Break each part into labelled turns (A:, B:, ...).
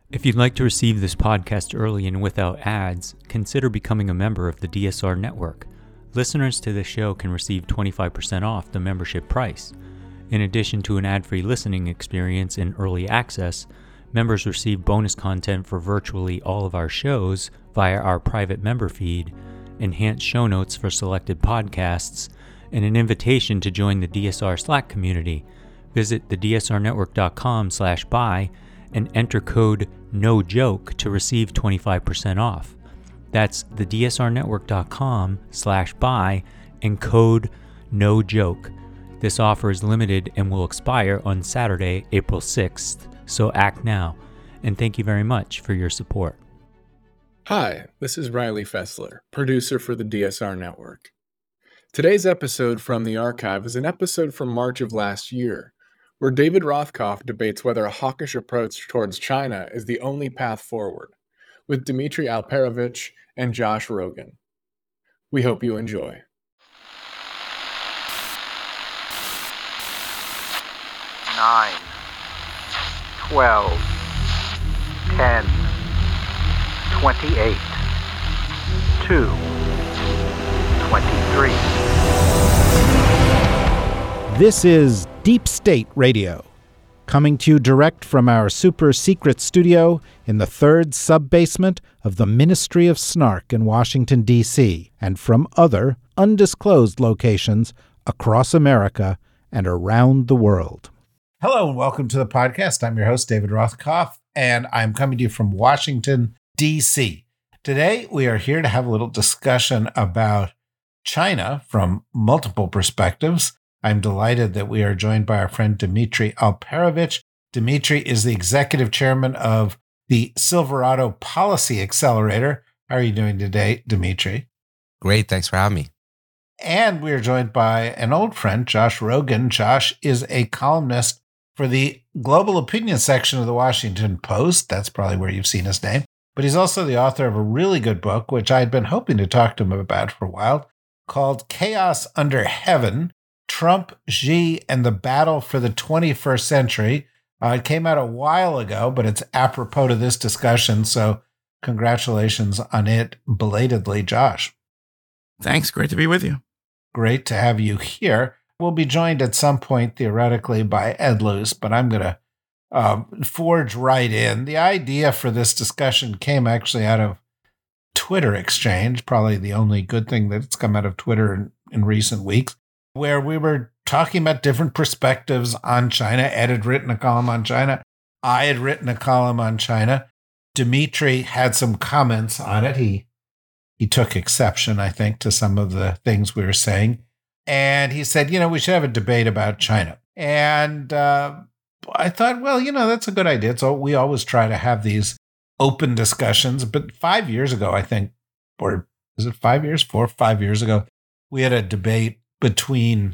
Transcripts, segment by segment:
A: If you'd like to receive this podcast early and without ads, consider becoming a member of the DSR Network. Listeners to this show can receive 25% off the membership price. In addition to an ad-free listening experience and early access, members receive bonus content for virtually all of our shows via our private member feed, enhanced show notes for selected podcasts, and an invitation to join the DSR Slack community. Visit thedsrnetwork.com/buy and enter code NOJOKE to receive 25% off. That's thedsrnetwork.com/buy and code NOJOKE. This offer is limited and will expire on Saturday, April 6th, so act now. And thank you very much for your support.
B: Hi, this is Riley Fessler, producer for the DSR Network. Today's episode from the archive is an episode from March of last year, where David Rothkopf debates whether a hawkish approach towards China is the only path forward, with Dmitry Alperovitch and Josh Rogin. We hope you enjoy.
C: 9, 12, 10, 28, 2, 23.
D: This is Deep State Radio, coming to you direct from our super secret studio in the third sub-basement of the Ministry of Snark in Washington, D.C., and from other undisclosed locations across America and around the world. Hello and welcome to the podcast. I'm your host, David Rothkopf, and I'm coming to you from Washington, D.C. Today, we are here to have a little discussion about China from multiple perspectives. I'm delighted that we are joined by our friend Dmitry Alperovitch. Dmitry is the executive chairman of the Silverado Policy Accelerator. How are you doing today, Dmitry?
E: Great. Thanks for having me.
D: And we are joined by an old friend, Josh Rogin. Josh is a columnist for the global opinion section of the Washington Post. That's probably where you've seen his name. But he's also the author of a really good book, which I'd been hoping to talk to him about for a while, called Chaos Under Heaven: Trump, Xi, and the Battle for the 21st Century. It came out a while ago, but it's apropos to this discussion, so congratulations on it belatedly, Josh.
F: Thanks. Great to be with you.
D: Great to have you here. We'll be joined at some point, theoretically, by Ed Luce, but I'm going to forge right in. The idea for this discussion came actually out of Twitter exchange, probably the only good thing that's come out of Twitter in recent weeks, where we were talking about different perspectives on China. Ed had written a column on China. I had written a column on China. Dmitry had some comments on it. He took exception, I think, to some of the things we were saying. And he said, we should have a debate about China. And I thought, well, that's a good idea. So we always try to have these open discussions. But 5 years ago, I think, or is it 5 years? 4 or 5 years ago, we had a debate between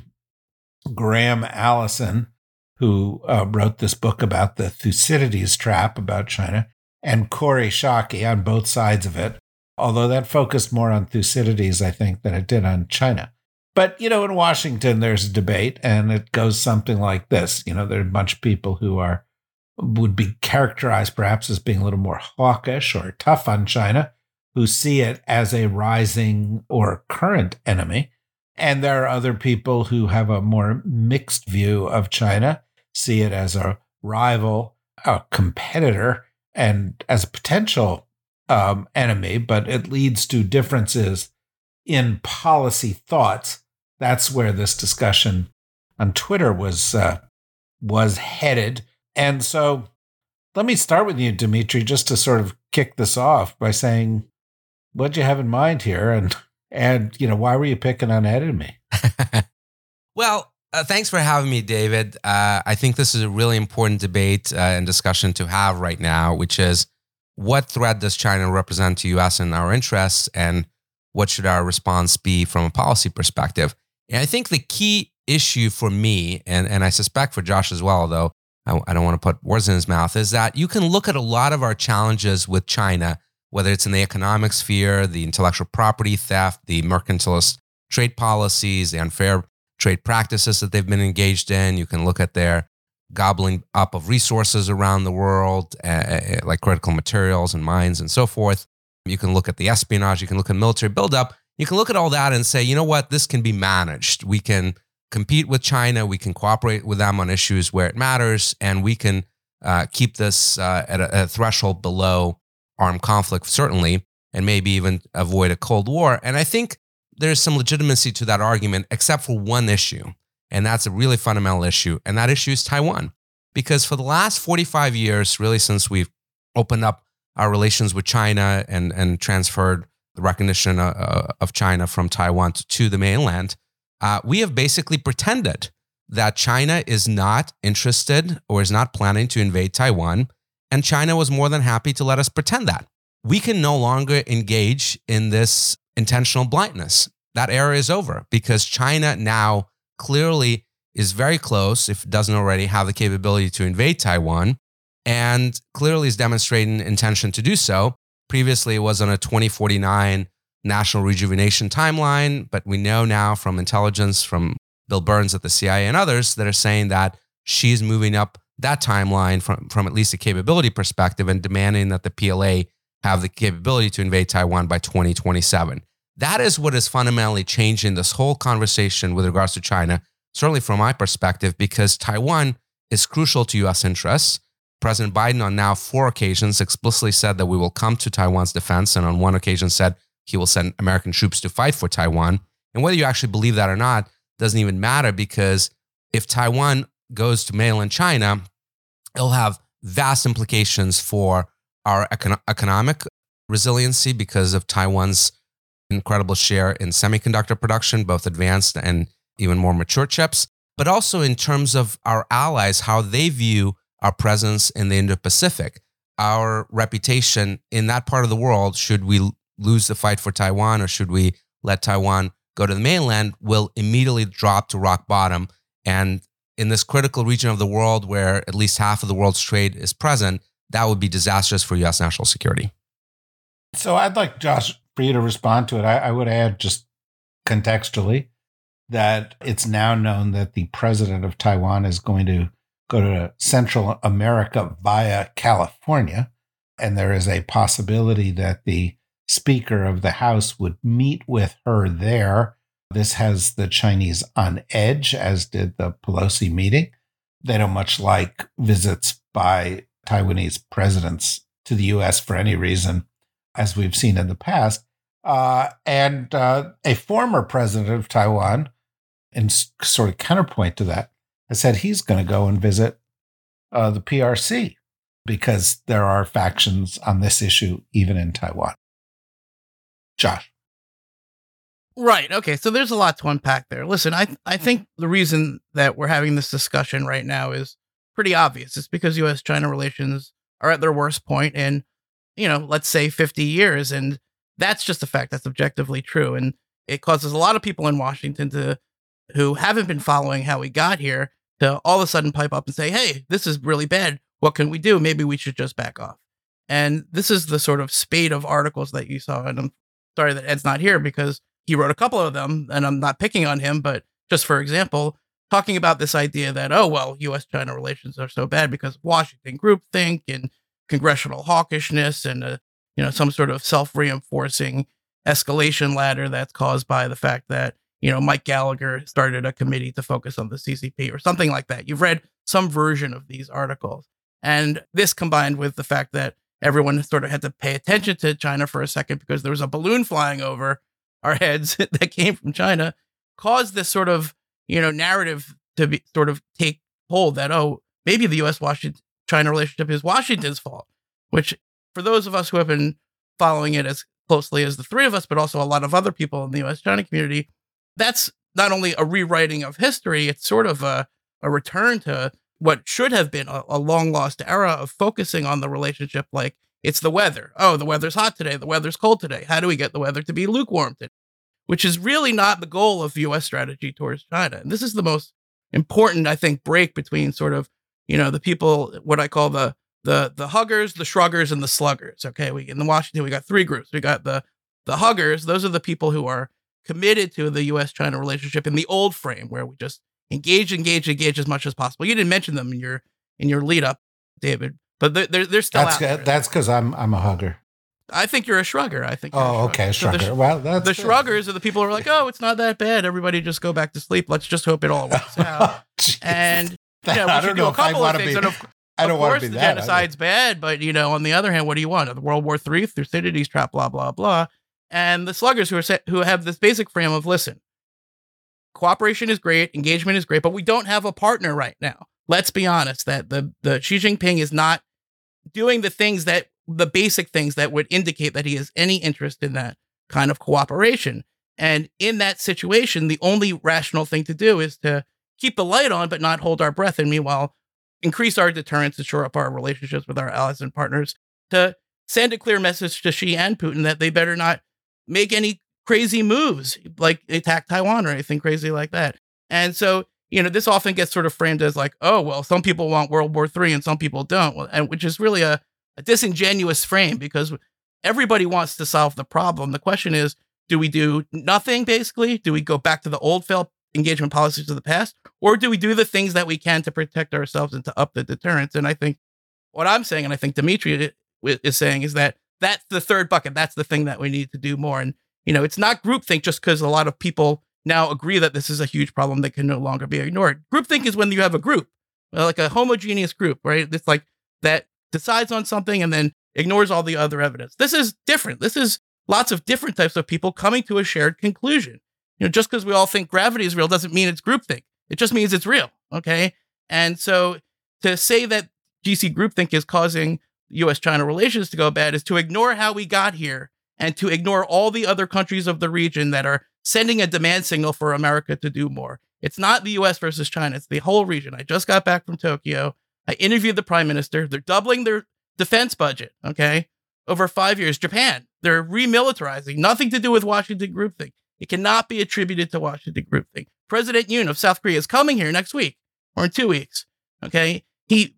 D: Graham Allison, who wrote this book about the Thucydides trap about China, and Kori Schake on both sides of it, although that focused more on Thucydides, I think, than it did on China. But, in Washington, there's a debate, and it goes something like this. There are a bunch of people who would be characterized perhaps as being a little more hawkish or tough on China, who see it as a rising or current enemy. And there are other people who have a more mixed view of China, see it as a rival, a competitor, and as a potential enemy, but it leads to differences in policy thoughts. That's where this discussion on Twitter was headed. And so let me start with you, Dmitry, just to sort of kick this off by saying, what'd you have in mind here? And why were you picking on Ed and me?
E: Well, thanks for having me, David. I think this is a really important debate and discussion to have right now, which is what threat does China represent to U.S. and our interests, and what should our response be from a policy perspective? And I think the key issue for me, and I suspect for Josh as well, although I don't want to put words in his mouth, is that you can look at a lot of our challenges with China, whether it's in the economic sphere, the intellectual property theft, the mercantilist trade policies, the unfair trade practices that they've been engaged in. You can look at their gobbling up of resources around the world, like critical materials and mines and so forth. You can look at the espionage, you can look at military buildup, you can look at all that and say, you know what, this can be managed. We can compete with China, we can cooperate with them on issues where it matters, and we can keep this at a threshold below armed conflict, certainly, and maybe even avoid a Cold War. And I think there's some legitimacy to that argument, except for one issue. And that's a really fundamental issue. And that issue is Taiwan. Because for the last 45 years, really since we've opened up our relations with China and transferred the recognition of China from Taiwan to the mainland, we have basically pretended that China is not interested or is not planning to invade Taiwan. And China was more than happy to let us pretend that. We can no longer engage in this intentional blindness. That era is over because China now clearly is very close, if it doesn't already have the capability to invade Taiwan, and clearly is demonstrating intention to do so. Previously, it was on a 2049 national rejuvenation timeline, but we know now from intelligence from Bill Burns at the CIA and others that are saying that she's moving up that timeline from at least a capability perspective and demanding that the PLA have the capability to invade Taiwan by 2027. That is what is fundamentally changing this whole conversation with regards to China, certainly from my perspective, because Taiwan is crucial to U.S. interests. President Biden on now 4 occasions explicitly said that we will come to Taiwan's defense, and on one occasion said he will send American troops to fight for Taiwan. And whether you actually believe that or not doesn't even matter, because if Taiwan goes to mainland China, it'll have vast implications for our economic resiliency because of Taiwan's incredible share in semiconductor production, both advanced and even more mature chips, but also in terms of our allies, how they view our presence in the Indo-Pacific, our reputation in that part of the world. Should we lose the fight for Taiwan or should we let Taiwan go to the mainland, will immediately drop to rock bottom. And in this critical region of the world where at least half of the world's trade is present, that would be disastrous for U.S. national security.
D: So I'd like, Josh, for you to respond to it. I would add just contextually that it's now known that the president of Taiwan is going to go to Central America via California. And there is a possibility that the Speaker of the House would meet with her there. This has the Chinese on edge, as did the Pelosi meeting. They don't much like visits by Taiwanese presidents to the U.S. for any reason, as we've seen in the past. And a former president of Taiwan, in sort of counterpoint to that, has said he's going to go and visit the PRC because there are factions on this issue even in Taiwan. Josh.
F: Right. Okay. So there's a lot to unpack there. Listen, I think the reason that we're having this discussion right now is pretty obvious. It's because U.S.-China relations are at their worst point in, let's say 50 years. And that's just a fact that's objectively true. And it causes a lot of people in Washington who haven't been following how we got here to all of a sudden pipe up and say, hey, this is really bad. What can we do? Maybe we should just back off. And this is the sort of spate of articles that you saw. And I'm sorry that Ed's not here because he wrote a couple of them, and I'm not picking on him, but just for example, talking about this idea that, U.S.-China relations are so bad because of Washington groupthink and congressional hawkishness and, some sort of self-reinforcing escalation ladder that's caused by the fact that, Mike Gallagher started a committee to focus on the CCP or something like that. You've read some version of these articles. And this combined with the fact that everyone sort of had to pay attention to China for a second because there was a balloon flying over our heads that came from China, caused this sort of, narrative to be sort of take hold that, maybe the U.S.-China relationship is Washington's fault, which for those of us who have been following it as closely as the three of us, but also a lot of other people in the U.S.-China community, that's not only a rewriting of history, it's sort of a return to what should have been a long lost era of focusing on the relationship like it's the weather. Oh, the weather's hot today. The weather's cold today. How do we get the weather to be lukewarm today? Which is really not the goal of U.S. strategy towards China. And this is the most important, I think, break between sort of, the people, what I call the huggers, the shruggers, and the sluggers. Okay, in Washington, we got 3 groups. We got the huggers. Those are the people who are committed to the U.S.-China relationship in the old frame where we just engage as much as possible. You didn't mention them in your lead up, David, but they're still out there.
D: That's because I'm a hugger.
F: I think you're a shrugger.
D: Okay, shrugger.
F: So
D: well, that's
F: the
D: good.
F: shruggers are the people who are like, oh, it's not that bad. Everybody just go back to sleep. Let's just hope it all works out. And we should do a couple of things.
D: I don't want to be
F: the
D: that.
F: Genocide's bad, but on the other hand, what do you want? World War III, Thucydides trap, blah blah blah. And the sluggers who have this basic frame of, listen, cooperation is great, engagement is great, but we don't have a partner right now. Let's be honest that the Xi Jinping is not doing the basic things that would indicate that he has any interest in that kind of cooperation. And in that situation, the only rational thing to do is to keep the light on, but not hold our breath. And meanwhile, increase our deterrence to shore up our relationships with our allies and partners, to send a clear message to Xi and Putin that they better not make any crazy moves, like attack Taiwan or anything crazy like that. And so, this often gets sort of framed as like, oh, well, some people want World War III and some people don't, and which is really a disingenuous frame, because everybody wants to solve the problem. The question is, do we do nothing, basically? Do we go back to the old failed engagement policies of the past? Or do we do the things that we can to protect ourselves and to up the deterrence? And I think what I'm saying, and I think Dimitri is saying, is that that's the third bucket. That's the thing that we need to do more. And, it's not groupthink just because a lot of people now agree that this is a huge problem that can no longer be ignored. Groupthink is when you have a group, like a homogeneous group, right? It's like that decides on something and then ignores all the other evidence. This is different. This is lots of different types of people coming to a shared conclusion. Just because we all think gravity is real doesn't mean it's groupthink. It just means it's real. Okay. And so to say that GC groupthink is causing US-China relations to go bad is to ignore how we got here and to ignore all the other countries of the region that are sending a demand signal for America to do more. It's not the US versus China. It's the whole region. I just got back from Tokyo. I interviewed the prime minister. They're doubling their defense budget. Okay. Over 5 years. Japan, they're remilitarizing. Nothing to do with Washington groupthink. It cannot be attributed to Washington groupthink. President Yoon of South Korea is coming here next week or in 2 weeks. Okay. He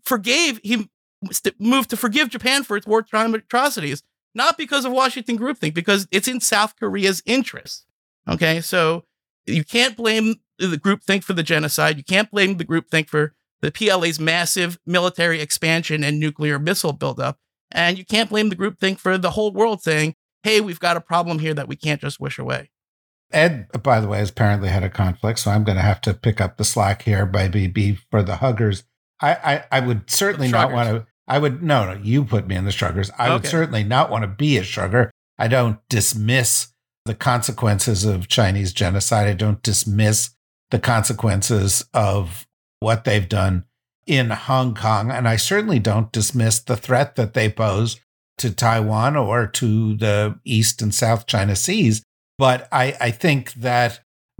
F: moved to forgive Japan for its wartime atrocities, not because of Washington groupthink, because it's in South Korea's interest. Okay. So you can't blame the groupthink for the genocide. You can't blame the groupthink for the PLA's massive military expansion and nuclear missile buildup. And you can't blame the groupthink for the whole world saying, hey, we've got a problem here that we can't just wish away.
D: Ed, by the way, has apparently had a conflict, so I'm going to have to pick up the slack here by be for the huggers. I would certainly not want to. No, you put me in the shruggers. I would certainly not want to be a shrugger. I don't dismiss the consequences of Chinese genocide. I don't dismiss the consequences of what they've done in Hong Kong. And I certainly don't dismiss the threat that they pose to Taiwan or to the East and South China Seas. But I think that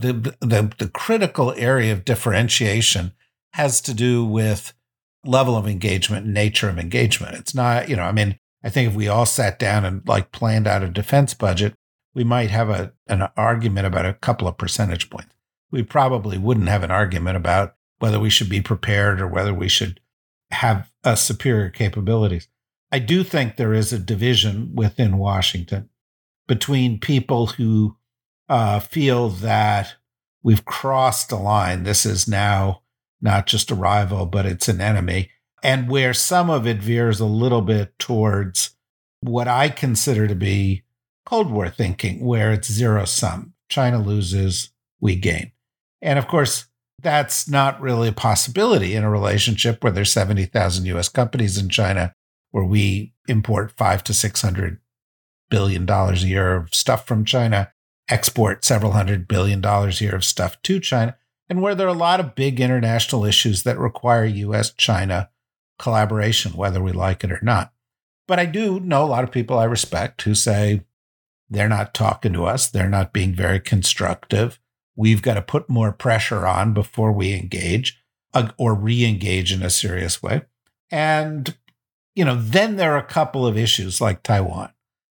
D: the critical area of differentiation has to do with level of engagement and nature of engagement. It's not, I think if we all sat down and planned out a defense budget, we might have an argument about a couple of percentage points. We probably wouldn't have an argument about whether we should be prepared or whether we should have superior capabilities. I do think there is a division within Washington between people who feel that we've crossed a line. This is now not just a rival, but it's an enemy. And where some of it veers a little bit towards what I consider to be Cold War thinking, where it's zero sum. China loses, we gain. And of course, that's not really a possibility in a relationship where there's 70,000 US companies in China, where we import $500 to $600 billion a year of stuff from China, export several $100 billion a year of stuff to China, and where there are a lot of big international issues that require US-China collaboration, whether we like it or not. But I do know a lot of people I respect who say they're not talking to us, they're not being very constructive. We've got to put more pressure on before we engage or re-engage in a serious way. And, then there are a couple of issues like Taiwan,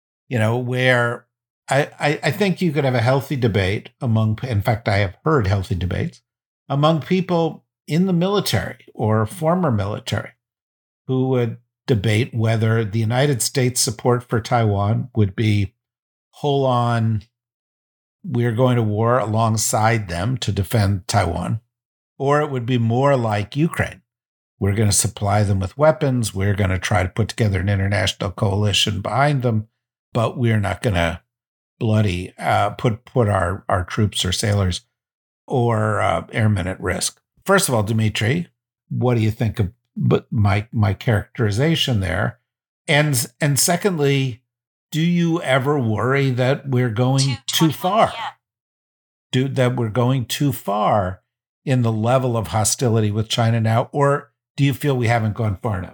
D: where I think you could have a healthy debate in fact, I have heard healthy debates among people in the military or former military who would debate whether the United States support for Taiwan would be whole on, we're going to war alongside them to defend Taiwan, or it would be more like Ukraine. We're going to supply them with weapons. We're going to try to put together an international coalition behind them, but we're not going to bloody put our troops or sailors or airmen at risk. First of all, Dimitri, what do you think of my characterization there? And secondly, do you ever worry that we're going too far? That we're going too far in the level of hostility with China now, or do you feel we haven't gone far enough?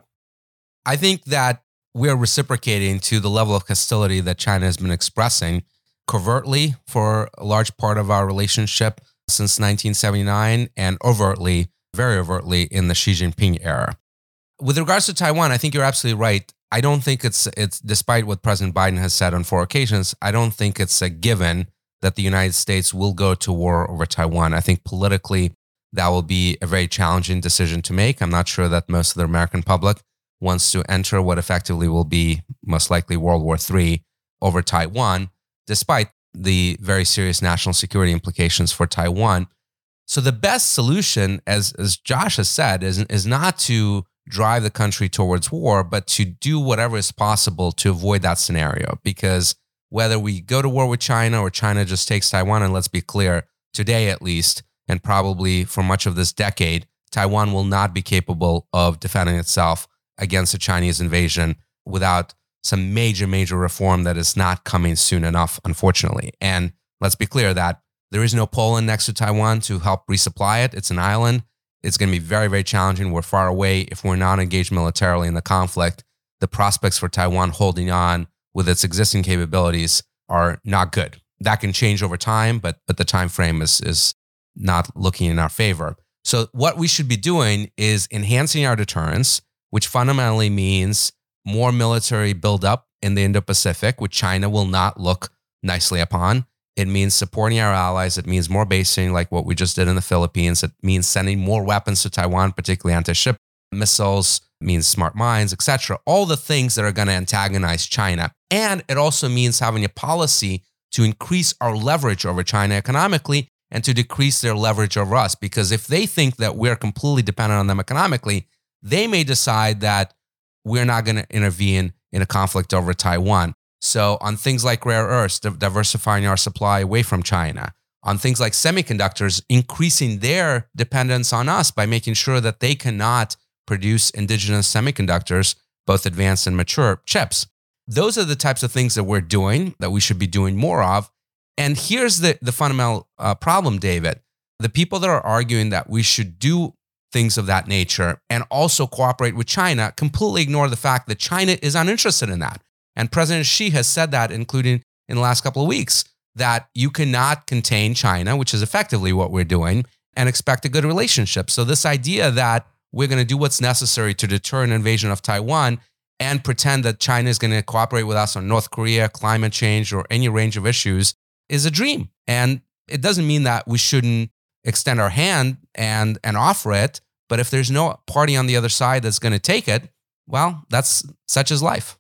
E: I think that we're reciprocating to the level of hostility that China has been expressing covertly for a large part of our relationship since 1979 and overtly, very overtly in the Xi Jinping era. With regards to Taiwan, I think you're absolutely right. I don't think it's despite what President Biden has said on 4 occasions, I don't think it's a given that the United States will go to war over Taiwan. I think politically that will be a very challenging decision to make. I'm not sure that most of the American public wants to enter what effectively will be most likely World War III over Taiwan, despite the very serious national security implications for Taiwan. So the best solution, as Josh has said, is not to drive the country towards war, but to do whatever is possible to avoid that scenario. Because whether we go to war with China or China just takes Taiwan, and let's be clear, today at least, and probably for much of this decade, Taiwan will not be capable of defending itself against a Chinese invasion without some major, major reform that is not coming soon enough, unfortunately. And let's be clear that there is no Poland next to Taiwan to help resupply it. It's an island. It's going to be very, very challenging. We're far away. If we're not engaged militarily in the conflict, the prospects for Taiwan holding on with its existing capabilities are not good. That can change over time, but the time frame is not looking in our favor. So what we should be doing is enhancing our deterrence, which fundamentally means more military buildup in the Indo-Pacific, which China will not look nicely upon. It means supporting our allies. It means more basing like what we just did in the Philippines. It means sending more weapons to Taiwan, particularly anti-ship missiles. It means smart mines, etc. All the things that are going to antagonize China. And it also means having a policy to increase our leverage over China economically and to decrease their leverage over us. Because if they think that we're completely dependent on them economically, they may decide that we're not going to intervene in a conflict over Taiwan. So on things like rare earths, diversifying our supply away from China. On things like semiconductors, increasing their dependence on us by making sure that they cannot produce indigenous semiconductors, both advanced and mature chips. Those are the types of things that we're doing, that we should be doing more of. And here's the fundamental problem, David. The people that are arguing that we should do things of that nature and also cooperate with China completely ignore the fact that China is uninterested in that. And President Xi has said that, including in the last couple of weeks, that you cannot contain China, which is effectively what we're doing, and expect a good relationship. So this idea that we're going to do what's necessary to deter an invasion of Taiwan and pretend that China is going to cooperate with us on North Korea, climate change, or any range of issues is a dream. And it doesn't mean that we shouldn't extend our hand and offer it. But if there's no party on the other side that's going to take it, well, that's such is life.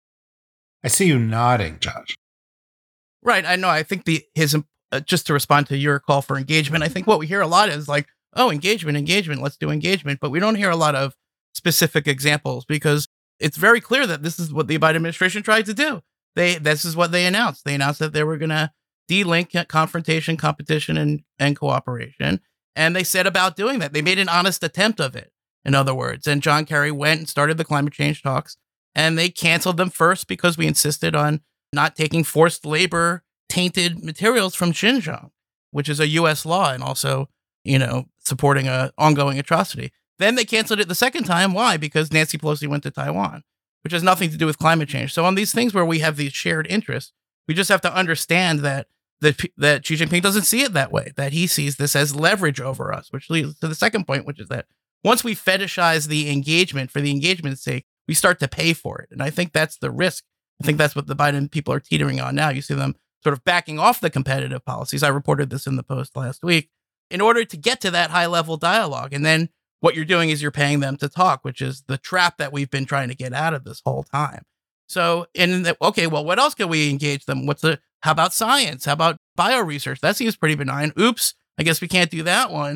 D: I see you nodding, Josh.
F: Right. I know. I think just to respond to your call for engagement, I think what we hear a lot is like, oh, engagement, let's do engagement. But we don't hear a lot of specific examples because it's very clear that this is what the Biden administration tried to do. This is what they announced. They announced that they were going to de-link confrontation, competition, and cooperation. And they said about doing that. They made an honest attempt of it, in other words. And John Kerry went and started the climate change talks. And they canceled them first because we insisted on not taking forced labor tainted materials from Xinjiang, which is a U.S. law and also, supporting an ongoing atrocity. Then they canceled it the second time. Why? Because Nancy Pelosi went to Taiwan, which has nothing to do with climate change. So on these things where we have these shared interests, we just have to understand that Xi Jinping doesn't see it that way, that he sees this as leverage over us, which leads to the second point, which is that once we fetishize the engagement for the engagement's sake, we start to pay for it. And I think that's the risk. I think that's what the Biden people are teetering on now. You see them sort of backing off the competitive policies. I reported this in the Post last week in order to get to that high level dialogue. And then what you're doing is you're paying them to talk, which is the trap that we've been trying to get out of this whole time. So, okay, well, what else can we engage them? How about science? How about bio research? That seems pretty benign. Oops, I guess we can't do that one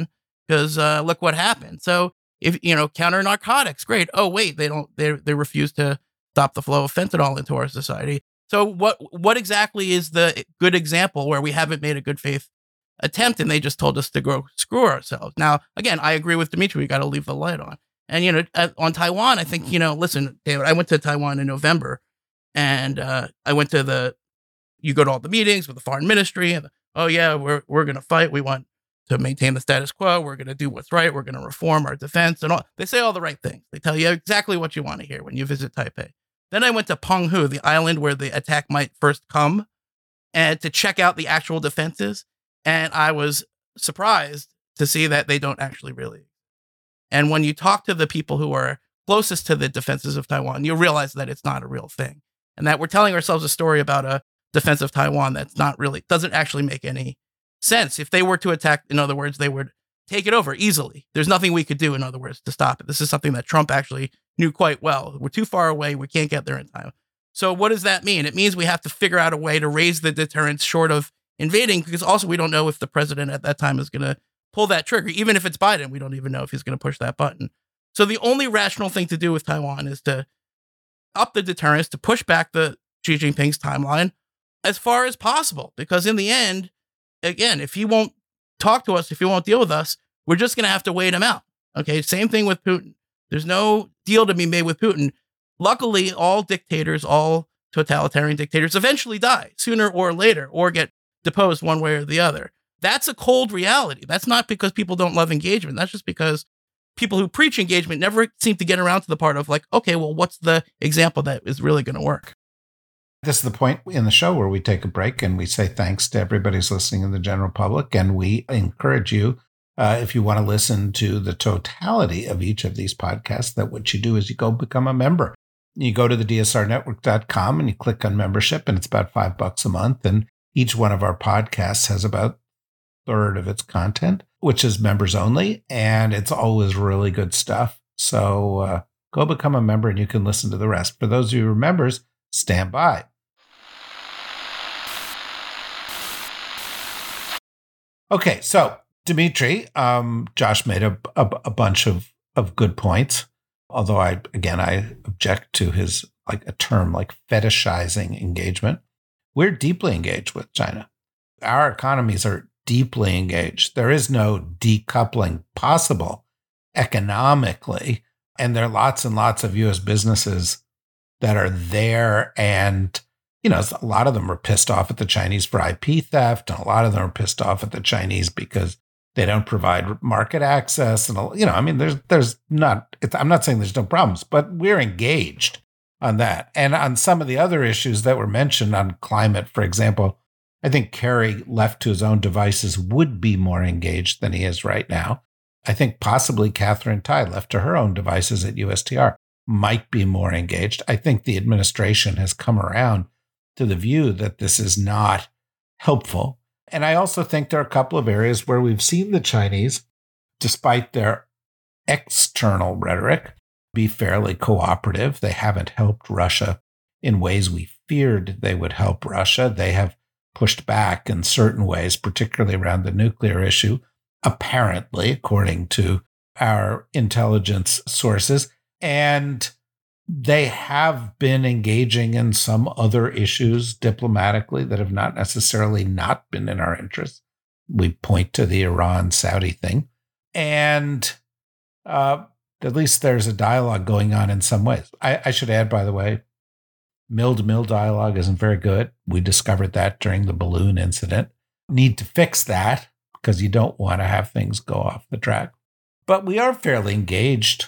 F: because look what happened. So if, counter narcotics, great. Oh, wait, they refuse to stop the flow of fentanyl into our society. So what exactly is the good example where we haven't made a good faith attempt and they just told us to go screw ourselves? Now, again, I agree with Dimitri. We got to leave the light on. And, on Taiwan, I think, listen, David, I went to Taiwan in November and I went to you go to all the meetings with the foreign ministry and, oh yeah, we're going to fight. We want to maintain the status quo. We're going to do what's right. We're going to reform our defense and all. They say all the right things. They tell you exactly what you want to hear when you visit Taipei. Then I went to Penghu, the island where the attack might first come, and to check out the actual defenses. And I was surprised to see that they don't actually really. And when you talk to the people who are closest to the defenses of Taiwan, you'll realize that it's not a real thing. And that we're telling ourselves a story about a defense of Taiwan that's doesn't actually make any sense. If they were to attack, in other words, they would take it over easily. There's nothing we could do, in other words, to stop it. This is something that Trump actually knew quite well. We're too far away. We can't get there in time. So what does that mean? It means we have to figure out a way to raise the deterrence short of invading, because also we don't know if the president at that time is going to pull that trigger. Even if it's Biden, we don't even know if he's going to push that button. So the only rational thing to do with Taiwan is to up the deterrence, to push back the Xi Jinping's timeline as far as possible. Because in the end, again, if he won't talk to us, if he won't deal with us, we're just going to have to wait him out. Okay, same thing with Putin. There's no deal to be made with Putin. Luckily, all dictators, all totalitarian dictators eventually die sooner or later or get deposed one way or the other. That's a cold reality. That's not because people don't love engagement. That's just because people who preach engagement never seem to get around to the part of like, okay, well, what's the example that is really going to work?
D: This is the point in the show where we take a break and we say thanks to everybody who's listening in the general public. And we encourage you, if you want to listen to the totality of each of these podcasts, that what you do is you go become a member. You go to the dsrnetwork.com and you click on membership, and it's about $5 a month. And each one of our podcasts has about a third of its content, which is members only. And it's always really good stuff. So go become a member and you can listen to the rest. For those of you who are members, stand by. Okay, so Dimitri, Josh made a bunch of good points. Although I object to his a term like fetishizing engagement. We're deeply engaged with China. Our economies are deeply engaged. There is no decoupling possible economically. And there are lots and lots of U.S. businesses that are there. And, a lot of them are pissed off at the Chinese for IP theft. And a lot of them are pissed off at the Chinese because they don't provide market access. And, there's not, I'm not saying there's no problems, but we're engaged on that. And on some of the other issues that were mentioned on climate, for example, I think Kerry, left to his own devices, would be more engaged than he is right now. I think possibly Catherine Tai, left to her own devices at USTR, might be more engaged. I think the administration has come around to the view that this is not helpful. And I also think there are a couple of areas where we've seen the Chinese, despite their external rhetoric, be fairly cooperative. They haven't helped Russia in ways we feared they would help Russia. They have pushed back in certain ways, particularly around the nuclear issue, apparently, according to our intelligence sources. And they have been engaging in some other issues diplomatically that have not necessarily not been in our interest. We point to the Iran-Saudi thing. And at least there's a dialogue going on in some ways. I should add, by the way, mill-to-mill dialogue isn't very good. We discovered that during the balloon incident. Need to fix that because you don't want to have things go off the track. But we are fairly engaged.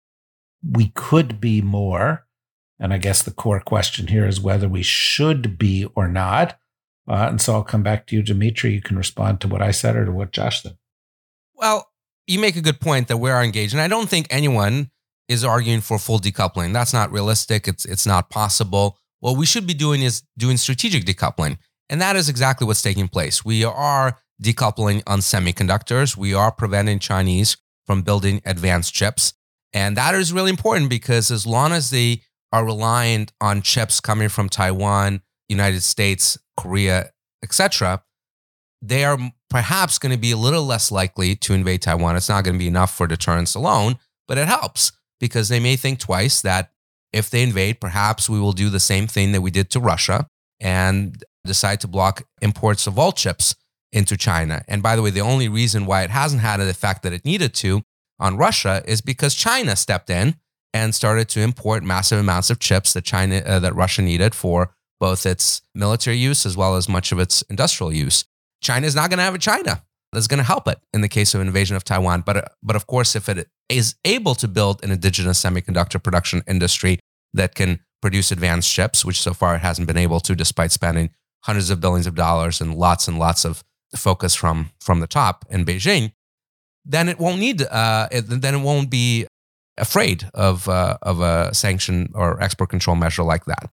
D: We could be more. And I guess the core question here is whether we should be or not. And so I'll come back to you, Dimitri. You can respond to what I said or to what Josh said.
E: Well, you make a good point that we are engaged. And I don't think anyone is arguing for full decoupling. That's not realistic. It's not possible. What we should be doing is doing strategic decoupling. And that is exactly what's taking place. We are decoupling on semiconductors. We are preventing Chinese from building advanced chips. And that is really important because as long as they are reliant on chips coming from Taiwan, United States, Korea, etc., they are perhaps going to be a little less likely to invade Taiwan. It's not going to be enough for deterrence alone, but it helps because they may think twice that if they invade, perhaps we will do the same thing that we did to Russia and decide to block imports of all chips into China. And by the way, the only reason why it hasn't had the effect that it needed to on Russia is because China stepped in and started to import massive amounts of chips that Russia needed for both its military use as well as much of its industrial use. China is not going to have a China that's going to help it in the case of invasion of Taiwan. But of course, if it is able to build an indigenous semiconductor production industry that can produce advanced chips, which so far it hasn't been able to, despite spending hundreds of billions of dollars and lots of focus from the top in Beijing, then it won't need. Then it won't be afraid of a sanction or export control measure like that.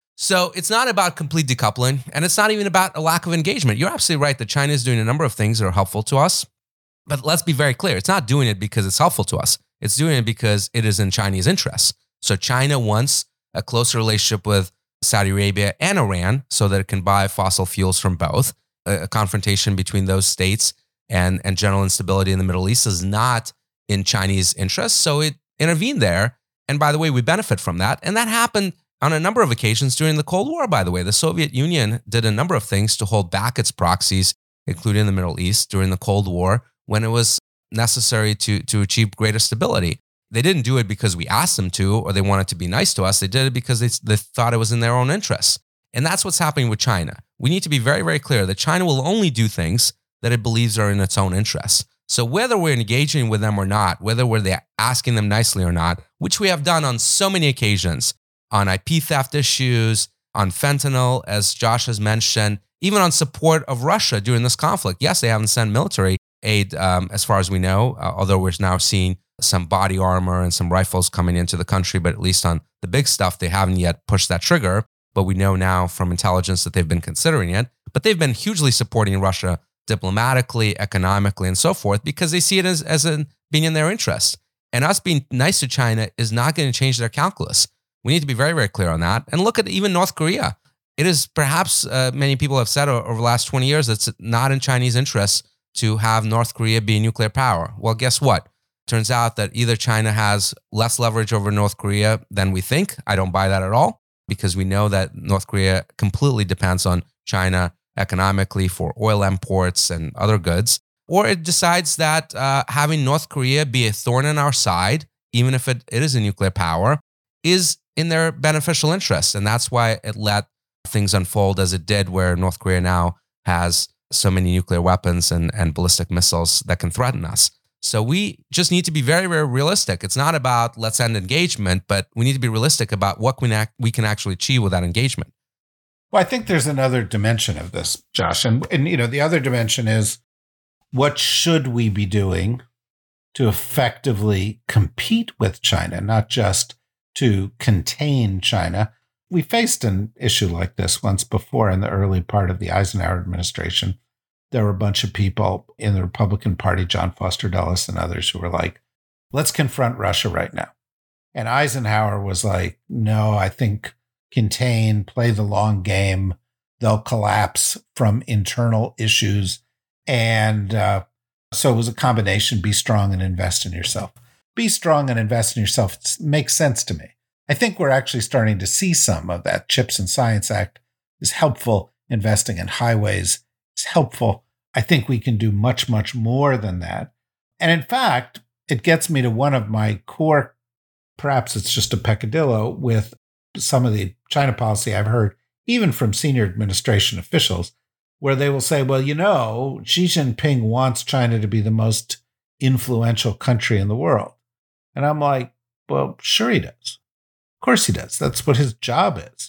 E: So it's not about complete decoupling, and it's not even about a lack of engagement. You're absolutely right that China is doing a number of things that are helpful to us, but let's be very clear. It's not doing it because it's helpful to us. It's doing it because it is in Chinese interests. So China wants a closer relationship with Saudi Arabia and Iran so that it can buy fossil fuels from both. A confrontation between those states and general instability in the Middle East is not in Chinese interests, so it intervened there. And by the way, we benefit from that. And that happened on a number of occasions during the Cold War, by the way. The Soviet Union did a number of things to hold back its proxies, including the Middle East, during the Cold War when it was necessary to achieve greater stability. They didn't do it because we asked them to or they wanted to be nice to us. They did it because they thought it was in their own interests. And that's what's happening with China. We need to be very, very clear that China will only do things that it believes are in its own interests. So whether we're engaging with them or not, whether we're asking them nicely or not, which we have done on so many occasions, on IP theft issues, on fentanyl, as Josh has mentioned, even on support of Russia during this conflict. Yes, they haven't sent military aid as far as we know, although we're now seeing some body armor and some rifles coming into the country, but at least on the big stuff, they haven't yet pushed that trigger. But we know now from intelligence that they've been considering it. But they've been hugely supporting Russia diplomatically, economically, and so forth because they see it as being in their interest. And us being nice to China is not going to change their calculus. We need to be very, very clear on that. And look at even North Korea. It is perhaps, many people have said over the last 20 years, it's not in Chinese interests to have North Korea be a nuclear power. Well, guess what? Turns out that either China has less leverage over North Korea than we think. I don't buy that at all because we know that North Korea completely depends on China economically for oil imports and other goods. Or it decides that having North Korea be a thorn in our side, even if it is a nuclear power, is in their beneficial interest. And that's why it let things unfold as it did, where North Korea now has so many nuclear weapons and ballistic missiles that can threaten us. So we just need to be very, very realistic. It's not about let's end engagement, but we need to be realistic about what we can actually achieve with that engagement.
D: Well, I think there's another dimension of this, Josh. And the other dimension is, what should we be doing to effectively compete with China, not just to contain China? We faced an issue like this once before in the early part of the Eisenhower administration. There were a bunch of people in the Republican Party, John Foster Dulles and others, who were like, let's confront Russia right now. And Eisenhower was like, no, I think contain, play the long game. They'll collapse from internal issues. And so it was a combination, be strong and invest in yourself. Be strong and invest in yourself. It makes sense to me. I think we're actually starting to see some of that. CHIPS and Science Act is helpful. Investing in highways is helpful. I think we can do much, much more than that. And in fact, it gets me to one of my core, perhaps it's just a peccadillo, with some of the China policy I've heard, even from senior administration officials, where they will say, well, Xi Jinping wants China to be the most influential country in the world. And I'm like, well, sure he does. Of course he does. That's what his job is.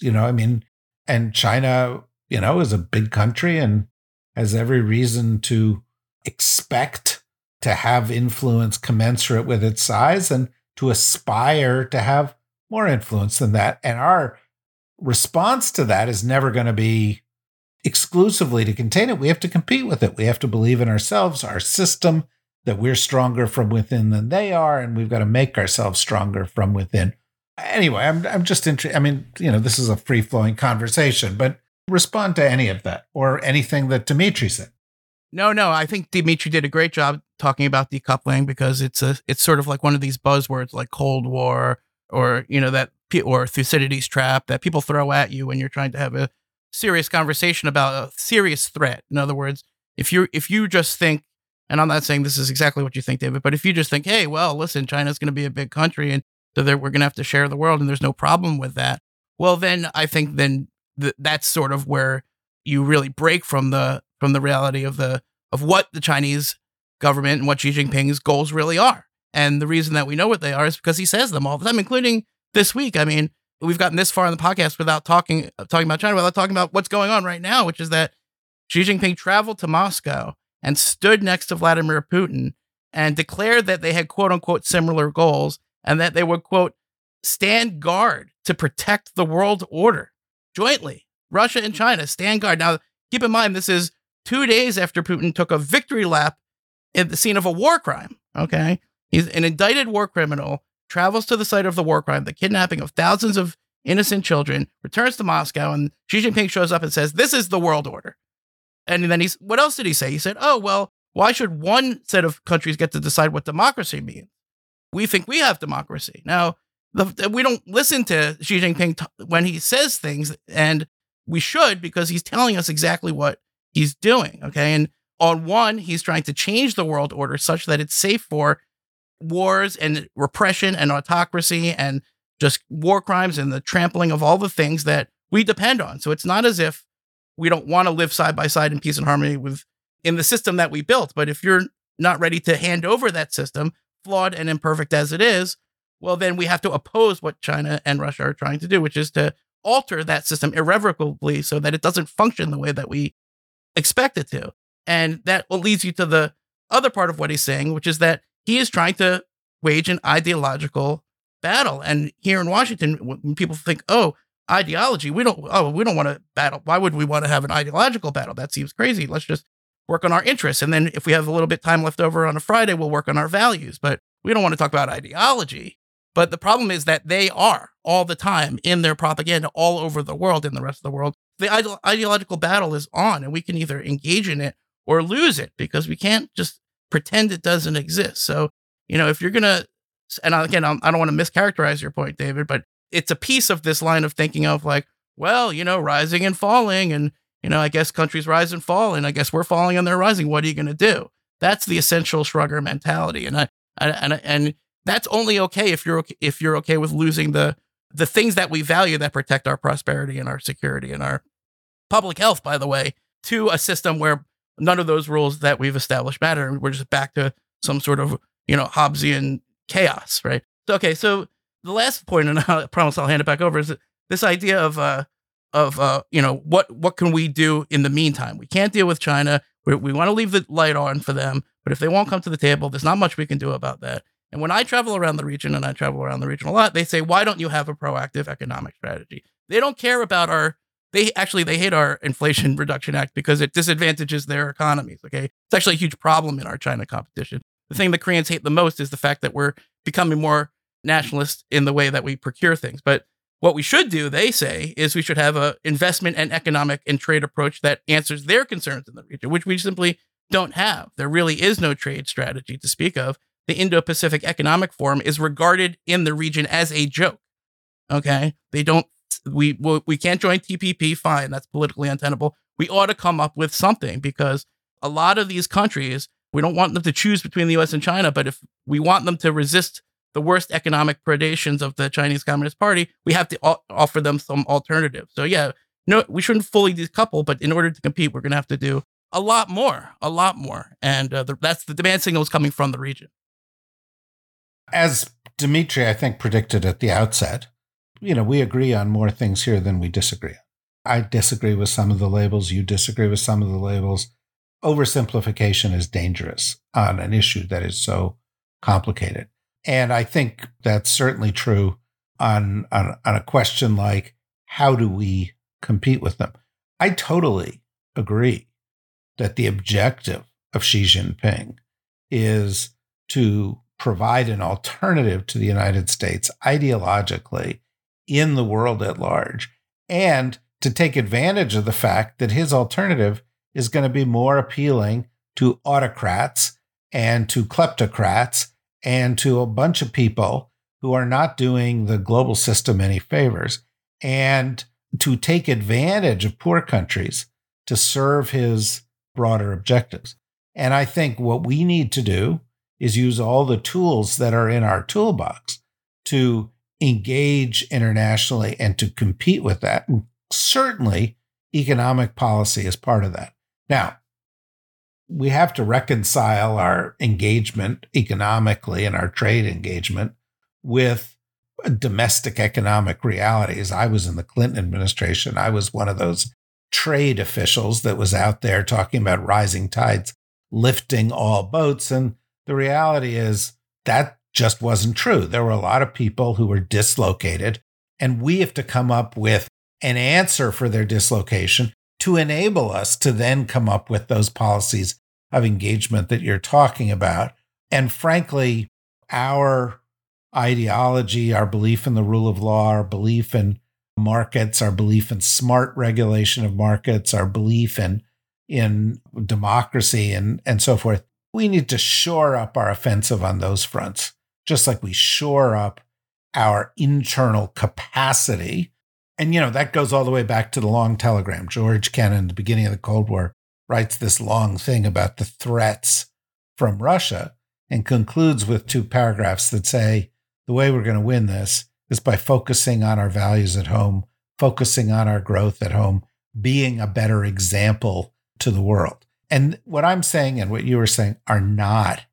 D: And China, is a big country and has every reason to expect to have influence commensurate with its size and to aspire to have more influence than that. And our response to that is never going to be exclusively to contain it. We have to compete with it. We have to believe in ourselves, our system, that we're stronger from within than they are, and we've got to make ourselves stronger from within. Anyway, I'm just interested. This is a free-flowing conversation, but respond to any of that or anything that Dimitri said.
F: No, I think Dimitri did a great job talking about decoupling because it's sort of like one of these buzzwords like Cold War or, or Thucydides trap that people throw at you when you're trying to have a serious conversation about a serious threat. In other words, if you just think, and I'm not saying this is exactly what you think, David, but if you just think, hey, well, listen, China's going to be a big country and so we're going to have to share the world and there's no problem with that. Well, then I think that's sort of where you really break from the reality of what the Chinese government and what Xi Jinping's goals really are. And the reason that we know what they are is because he says them all the time, including this week. I mean, we've gotten this far in the podcast without talking about China, without talking about what's going on right now, which is that Xi Jinping traveled to Moscow and stood next to Vladimir Putin and declared that they had quote unquote similar goals and that they would quote stand guard to protect the world order jointly. Russia and China stand guard. Now, keep in mind, this is 2 days after Putin took a victory lap at the scene of a war crime. Okay. He's an indicted war criminal, travels to the site of the war crime, the kidnapping of thousands of innocent children, returns to Moscow, and Xi Jinping shows up and says, this is the world order. And then what else did he say? He said, oh, well, why should one set of countries get to decide what democracy means? We think we have democracy. Now, we don't listen to Xi Jinping when he says things, and we should, because he's telling us exactly what he's doing. Okay. And on one, he's trying to change the world order such that it's safe for wars and repression and autocracy and just war crimes and the trampling of all the things that we depend on. So it's not as if we don't want to live side by side in peace and harmony in the system that we built. But if you're not ready to hand over that system, flawed and imperfect as it is, well, then we have to oppose what China and Russia are trying to do, which is to alter that system irrevocably so that it doesn't function the way that we expect it to. And that leads you to the other part of what he's saying, which is that he is trying to wage an ideological battle. And here in Washington, when people think, oh, ideology, we don't want to battle. Why would we want to have an ideological battle? That seems crazy. Let's just work on our interests. And then if we have a little bit time left over on a Friday, we'll work on our values. But we don't want to talk about ideology. But the problem is that they are all the time in their propaganda all over the world, in the rest of the world. The ideological battle is on, and we can either engage in it or lose it because we can't just pretend it doesn't exist. So, if you're going to, and again, I don't want to mischaracterize your point, David, but it's a piece of this line of thinking of like, well, rising and falling, and, I guess countries rise and fall, and I guess we're falling and they're rising. What are you going to do? That's the essential shrugger mentality. And that's only okay if you're okay with losing the things that we value that protect our prosperity and our security and our public health, by the way, to a system where none of those rules that we've established matter. And we're just back to some sort of, Hobbesian chaos, right? So the last point, and I promise I'll hand it back over, is this idea of what can we do in the meantime? We can't deal with China. We want to leave the light on for them, but if they won't come to the table, there's not much we can do about that. And when I travel around the region, and I travel around the region a lot, they say, why don't you have a proactive economic strategy? They don't care about they hate our Inflation Reduction Act because it disadvantages their economies. Okay. It's actually a huge problem in our China competition. The thing the Koreans hate the most is the fact that we're becoming more nationalist in the way that we procure things. But what we should do, they say, is we should have an investment and economic and trade approach that answers their concerns in the region, which we simply don't have. There really is no trade strategy to speak of. The Indo-Pacific Economic Forum is regarded in the region as a joke. Okay. We can't join TPP. Fine. That's politically untenable. We ought to come up with something because a lot of these countries, we don't want them to choose between the US and China, but if we want them to resist the worst economic predations of the Chinese Communist Party, we have to offer them some alternative. So yeah, no, we shouldn't fully decouple, but in order to compete, we're going to have to do a lot more. And that's the demand signals coming from the region.
D: As Dimitri, I think, predicted at the outset, we agree on more things here than we disagree on. I disagree with some of the labels. You disagree with some of the labels. Oversimplification is dangerous on an issue that is so complicated. And I think that's certainly true on a question like, how do we compete with them? I totally agree that the objective of Xi Jinping is to provide an alternative to the United States ideologically in the world at large, and to take advantage of the fact that his alternative is going to be more appealing to autocrats and to kleptocrats and to a bunch of people who are not doing the global system any favors, and to take advantage of poor countries to serve his broader objectives. And I think what we need to do is use all the tools that are in our toolbox to engage internationally and to compete with that. And certainly, economic policy is part of that. Now, we have to reconcile our engagement economically and our trade engagement with domestic economic realities. I was in the Clinton administration. I was one of those trade officials that was out there talking about rising tides lifting all boats. And the reality is that just wasn't true. There were a lot of people who were dislocated, and we have to come up with an answer for their dislocation to enable us to then come up with those policies of engagement that you're talking about. And frankly, our ideology, our belief in the rule of law, our belief in markets, our belief in smart regulation of markets, our belief in democracy and so forth, we need to shore up our offensive on those fronts, just like we shore up our internal capacity. And, that goes all the way back to the long telegram. George Kennan, at the beginning of the Cold War, writes this long thing about the threats from Russia and concludes with 2 paragraphs that say, the way we're going to win this is by focusing on our values at home, focusing on our growth at home, being a better example to the world. And what I'm saying and what you were saying are not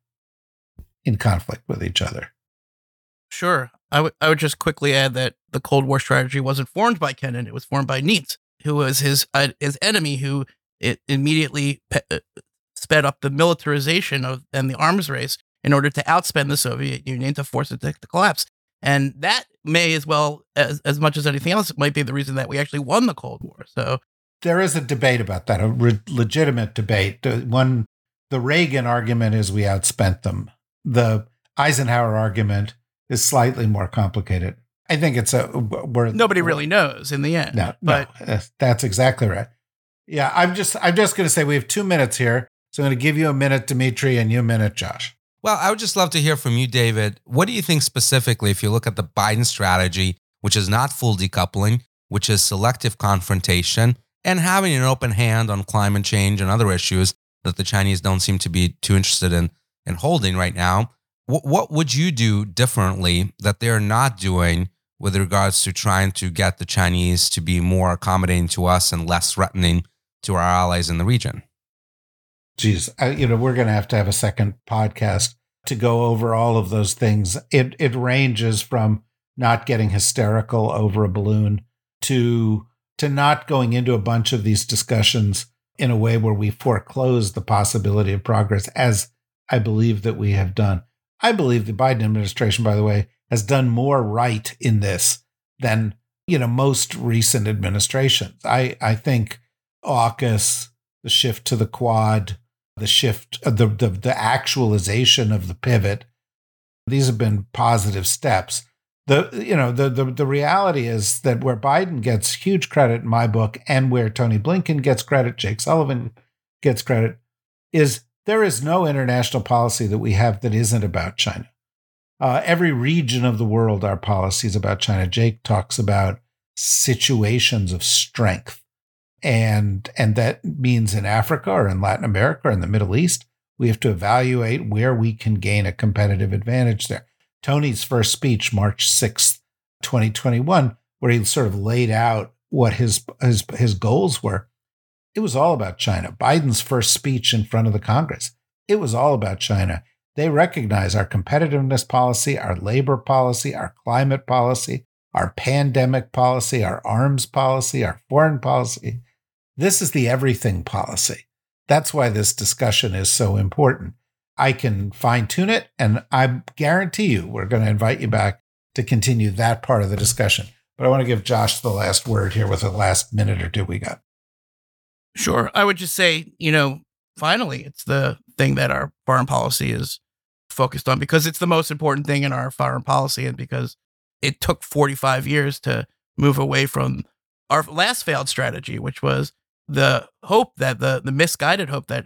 D: in conflict with each other.
F: Sure. I would just quickly add that the Cold War strategy wasn't formed by Kennan. It was formed by Neitz, who was his enemy, who it immediately sped up the militarization and the arms race in order to outspend the Soviet Union to force it to collapse. And that may as well, as much as anything else, it might be the reason that we actually won the Cold War. So
D: there is a debate about that, a legitimate debate. The Reagan argument is we outspent them. The Eisenhower argument is slightly more complicated. I think it's
F: nobody really knows in the end.
D: No, that's exactly right. Yeah, I'm just going to say we have 2 minutes here, so I'm going to give you a minute, Dimitri, and you a minute, Josh.
E: Well, I would just love to hear from you, David. What do you think specifically, if you look at the Biden strategy, which is not full decoupling, which is selective confrontation, and having an open hand on climate change and other issues that the Chinese don't seem to be too interested in holding right now? What would you do differently that they're not doing with regards to trying to get the Chinese to be more accommodating to us and less threatening to our allies in the region?
D: Geez, we're going to have a second podcast to go over all of those things. It ranges from not getting hysterical over a balloon to not going into a bunch of these discussions in a way where we foreclose the possibility of progress, as I believe that we have done. I believe the Biden administration, by the way, has done more right in this than most recent administrations. I think AUKUS, the shift to the Quad, the shift, the actualization of the pivot, these have been positive steps. The reality is that where Biden gets huge credit in my book, and where Tony Blinken gets credit, Jake Sullivan gets credit, is there is no international policy that we have that isn't about China. Every region of the world, our policy is about China. Jake talks about situations of strength. And that means in Africa or in Latin America or in the Middle East, we have to evaluate where we can gain a competitive advantage there. Tony's first speech, March 6th, 2021, where he sort of laid out what his goals were, it was all about China. Biden's first speech in front of the Congress, it was all about China. They recognize our competitiveness policy, our labor policy, our climate policy, our pandemic policy, our arms policy, our foreign policy. This is the everything policy. That's why this discussion is so important. I can fine-tune it, and I guarantee you we're going to invite you back to continue that part of the discussion. But I want to give Josh the last word here with the last minute or two we got.
F: Sure. I would just say, finally, it's the thing that our foreign policy is focused on, because it's the most important thing in our foreign policy, and because it took 45 years to move away from our last failed strategy, which was the hope that the misguided hope that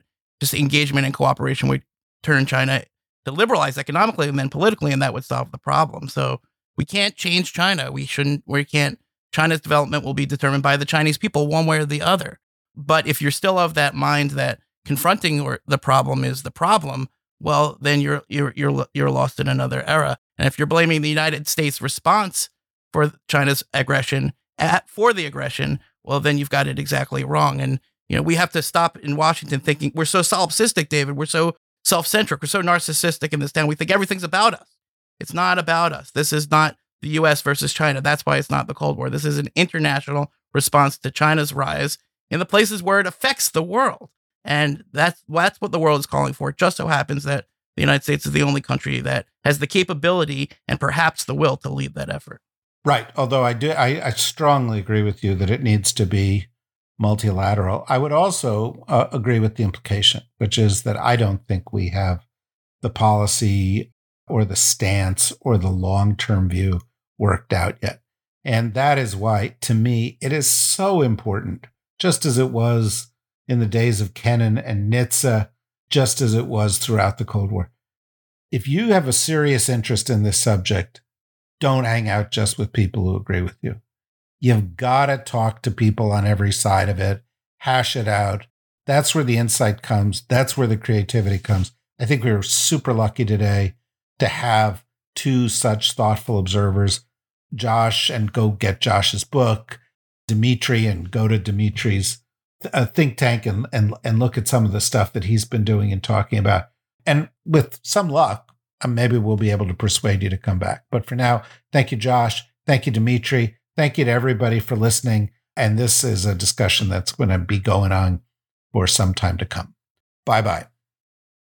F: just engagement and cooperation would turn China to liberalize economically and then politically, and that would solve the problem. So we can't change China. We can't. China's development will be determined by the Chinese people one way or the other. But if you're still of that mind that confronting the problem is the problem, well, then you're lost in another era. And if you're blaming the United States response for China's aggression for the aggression, well, then you've got it exactly wrong. And we have to stop in Washington thinking we're so solipsistic, David. We're so self-centric. We're so narcissistic in this town. We think everything's about us. It's not about us. This is not the U.S. versus China. That's why it's not the Cold War. This is an international response to China's rise in the places where it affects the world. And that's what the world is calling for. It just so happens that the United States is the only country that has the capability and perhaps the will to lead that effort.
D: Right. Although I strongly agree with you that it needs to be multilateral. I would also agree with the implication, which is that I don't think we have the policy or the stance or the long-term view worked out yet. And that is why, to me, it is so important, just as it was in the days of Kennan and Nitze, just as it was throughout the Cold War. If you have a serious interest in this subject, don't hang out just with people who agree with you. You've got to talk to people on every side of it, hash it out. That's where the insight comes. That's where the creativity comes. I think we were super lucky today to have two such thoughtful observers, Josh, and go get Josh's book, Dimitri, and go to Dimitri's think tank and look at some of the stuff that he's been doing and talking about. And with some luck, maybe we'll be able to persuade you to come back. But for now, thank you, Josh. Thank you, Dimitri. Thank you to everybody for listening. And this is a discussion that's going to be going on for some time to come. Bye-bye.